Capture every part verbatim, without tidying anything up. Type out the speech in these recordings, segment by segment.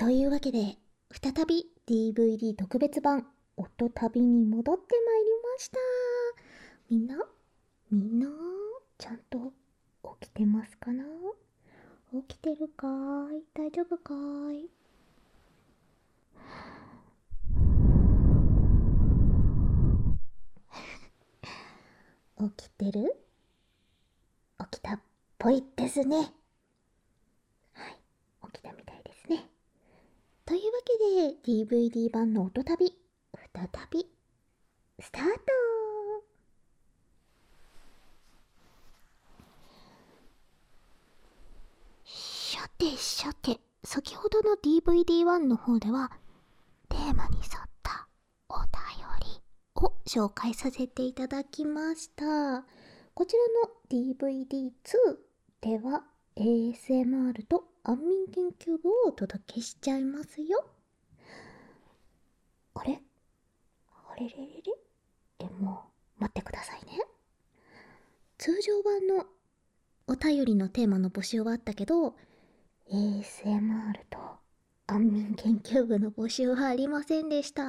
というわけで、再び ディーブイディー 特別版音旅に戻ってまいりました。みんな、みんな、ちゃんと起きてますかな？起きてるかーい？大丈夫かーい？起きてる？起きたっぽいですね。はい、起きたみたいですね。というわけで ディーブイディー 版の音旅、再びスタート。さてさて、先ほどの ディーブイディーワン の方ではテーマに沿ったお便りを紹介させていただきました。こちらの ディーブイディーツー では エーエスエムアール と安眠研究部をお届けしちゃいますよ。あれあれれれれでも待ってくださいね。通常版のお便りのテーマの募集はあったけど、エーエスエムアール と安眠研究部の募集はありませんでした。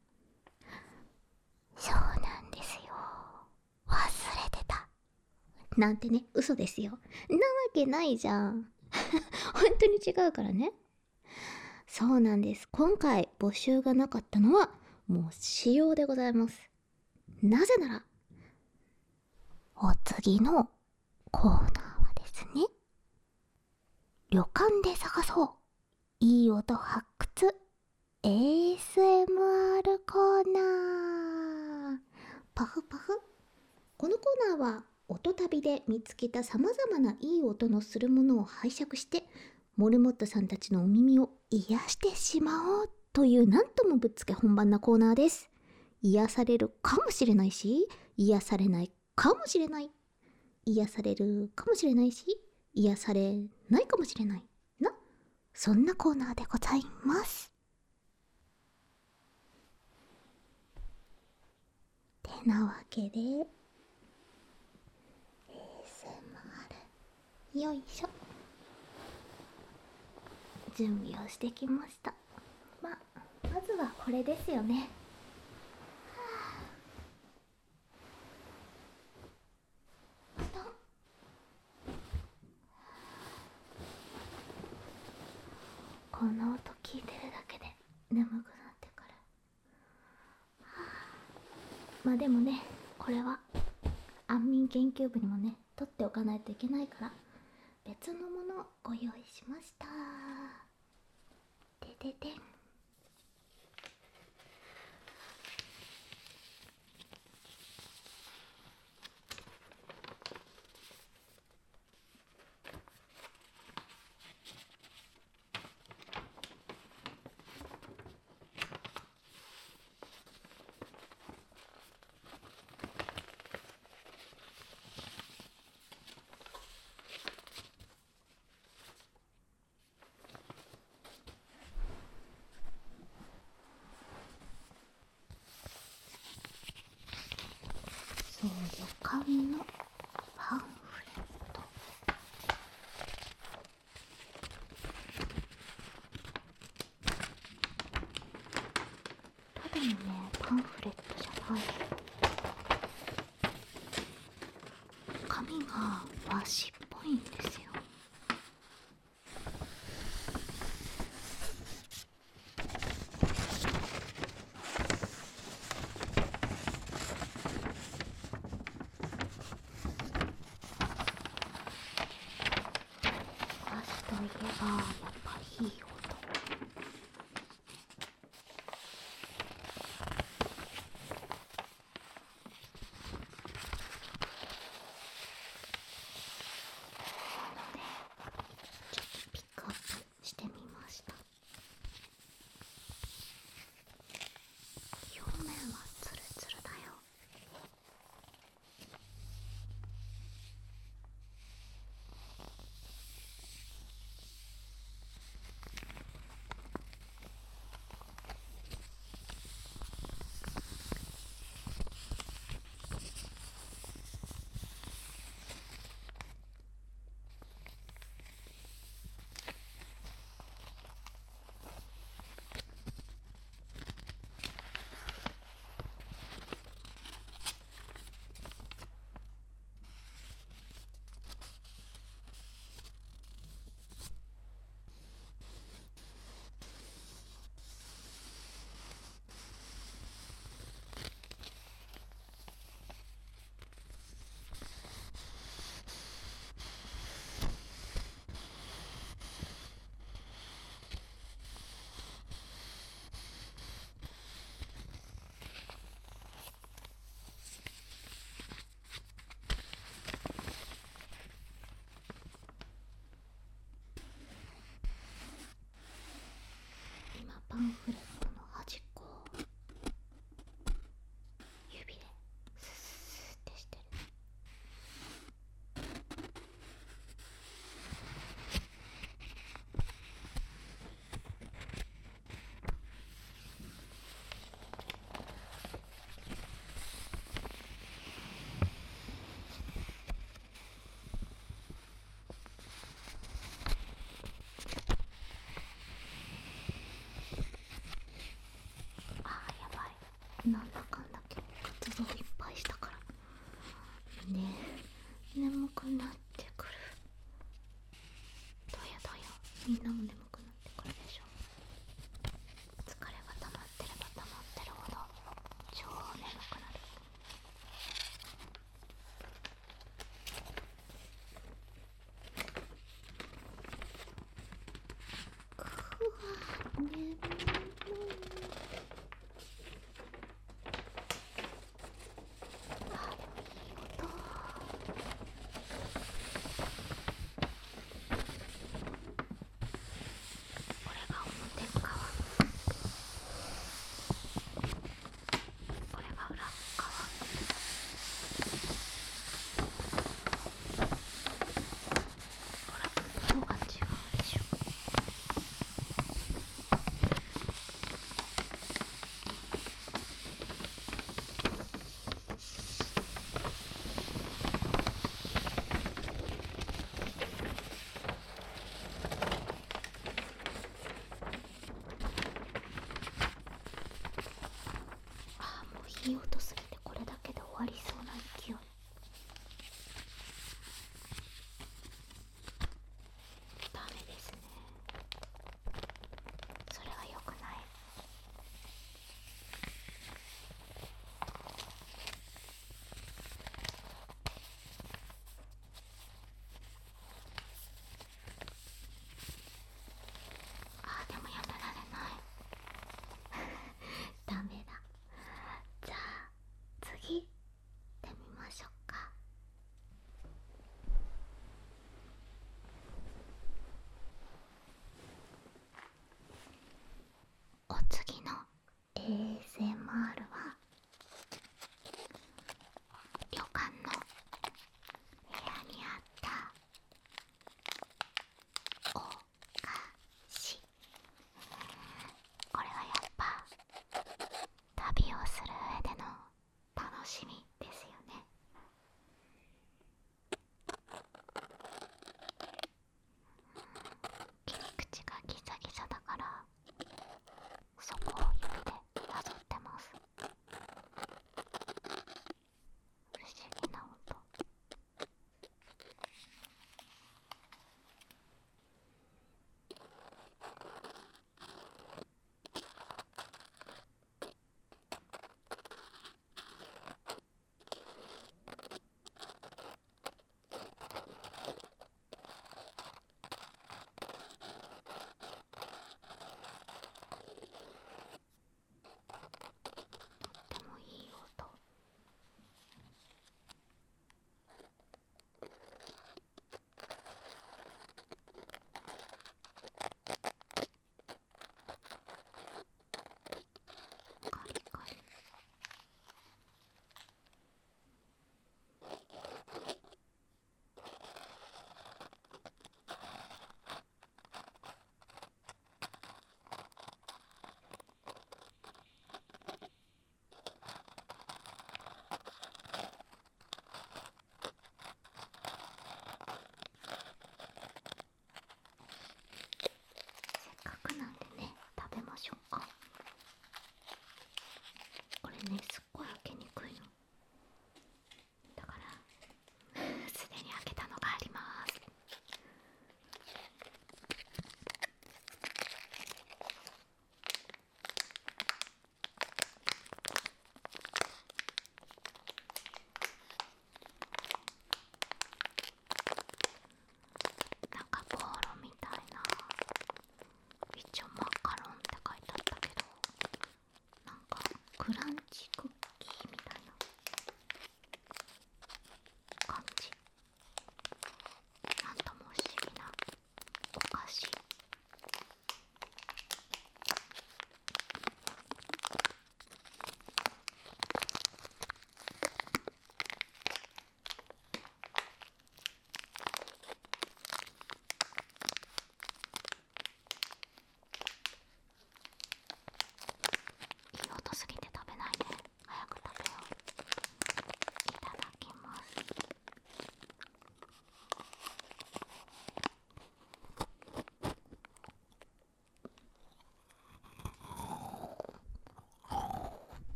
そうなんですよ。忘れてた。なんてね、嘘ですよ。なわけないじゃん。本当に違うからね。そうなんです。今回募集がなかったのはもう仕様でございます。なぜなら、お次のコーナーはですね、旅館で探そういい音発掘 エーエスエムアール コーナー。パフパフ。このコーナーは音旅で見つけたさまざまないい音のするものを拝借してモルモットさんたちのお耳を癒してしまおうというなんともぶっつけ本番なコーナーです。癒されるかもしれないし、癒されないかもしれない。癒されるかもしれないし、癒されないかもしれないな、そんなコーナーでございます。てなわけで エーエスエムアール よいしょ、準備をしてきました。ままずはこれですよね。この音聞いてるだけで眠くなってくる。まあでもね、これは安眠研究部にもね取っておかないといけないから別のものをご用意しました。でででん。そう、旅館のパンフレット。ただのねパンフレットじゃない。紙が和紙っぽいんですよ。和紙といえばやっぱりいい音。 みんなも眠くなってくるでしょ。疲れが溜まってれば溜まってるほど超眠くなる。くわ眠い。あーでもいい音。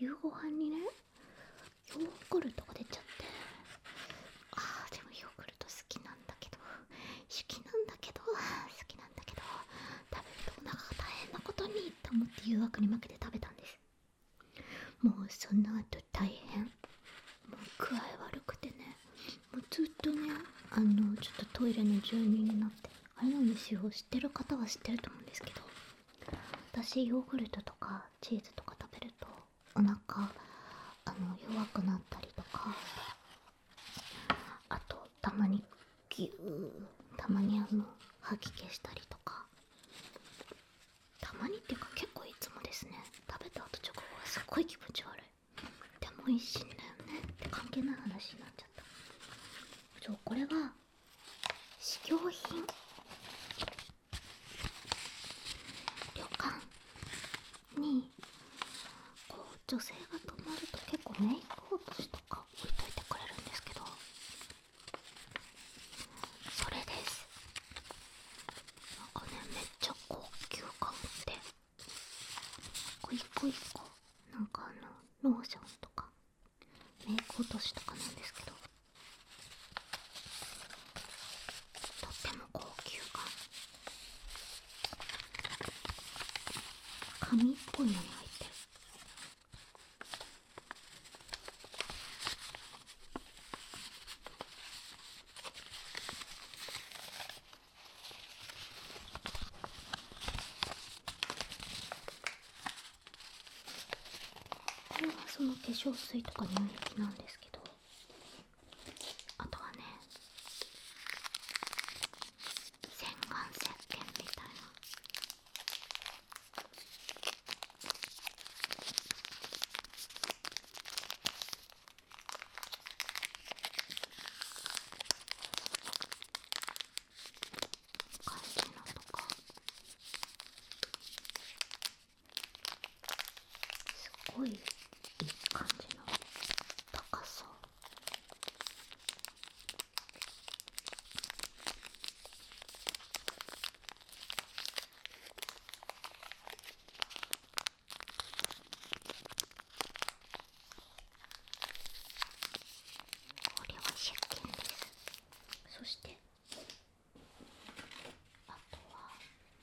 夕ご飯にねヨーグルトが出ちゃって、あーでもヨーグルト好きなんだけど好きなんだけど好きなんだけど食べるとお腹が大変なことにと思って誘惑に負けて食べたんです。もうその後大変、もう具合悪くてね、もうずっとねあのちょっとトイレの住人になって、あれなんですよ、知ってる方は知ってると思うんですけど、私ヨーグルトとかチーズとか食べるとお腹あの弱くなったりとか、あとたまにギューたまにあの吐き気したりとか、たまにっていうか結構いつもですね、食べた後直後はすっごい気持ち悪い、でも美味しいんだよねって関係ない話になっちゃった。そう、これは試供品、旅館にこう女性が泊まると結構メイク落としとか置いといてくれるんですけど、それです。なんかねめっちゃ高級感あって、こう一個一個なんかあのローションとかメイク落としとかなんですけど、とっても高級感、紙っぽいのに入ってる。これはその化粧水とか乳液なんですけど、あとはね洗顔石鹸みたいな、感じのとか、すごいいい感じの高さ。これは石鹸です。そしてあとは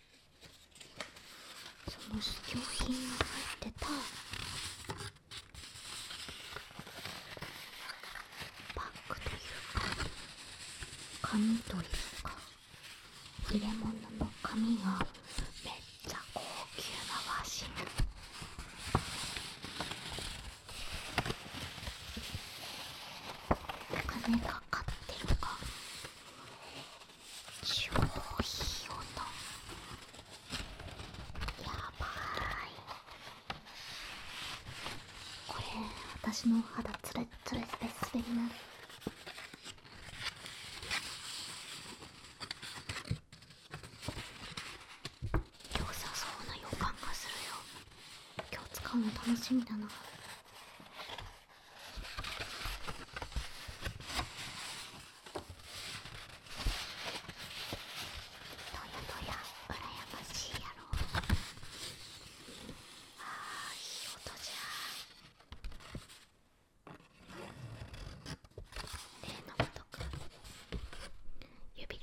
その試供品が入ってたバッグというか紙というか入れ物の紙がめっちゃ高級な和紙、お金かかってるか超いい音、やばい。これ私の肌つるつるスベスベになる。良さそうな予感がするよ。今日使うの楽しみだな。どやどや羨ましいやろ。あーいい音じゃ。例のごとく指で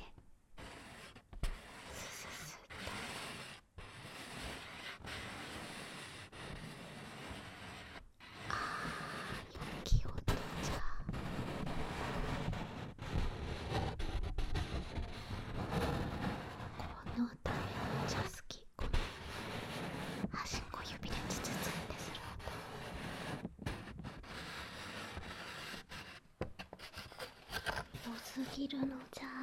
スススッと、あー良き音じゃ。この音めっちゃ好き。この端っこ指でツツツってする音良すぎるのじゃ。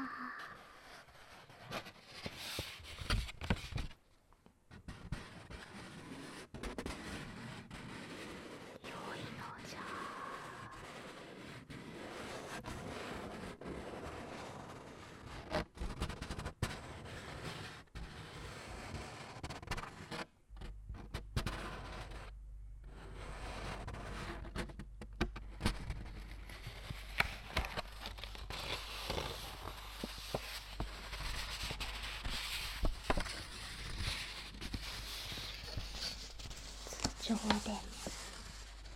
良いのじゃ。通常で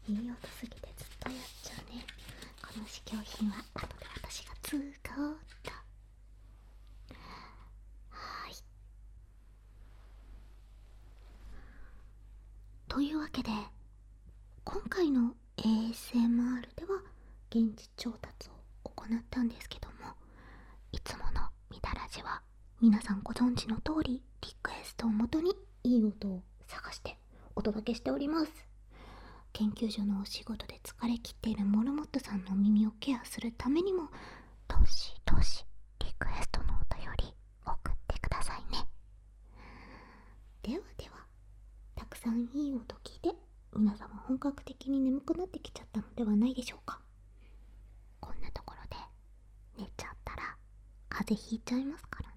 いい音すぎてずっとやっちゃうね。この試供品は後で私が使おうっと。はい。というわけで今回の エーエスエムアール では現地調達を行ったんですけども、いつものみたらじは皆さんご存知の通りリクエストをもとにいい音を探してお届けしております。研究所のお仕事で疲れ切っているモルモットさんの耳をケアするためにもどしどしリクエストのお便り送ってくださいね。ではでは、たくさんいい音聞いて皆様本格的に眠くなってきちゃったのではないでしょうか。こんなところで寝ちゃったら風邪ひいちゃいますから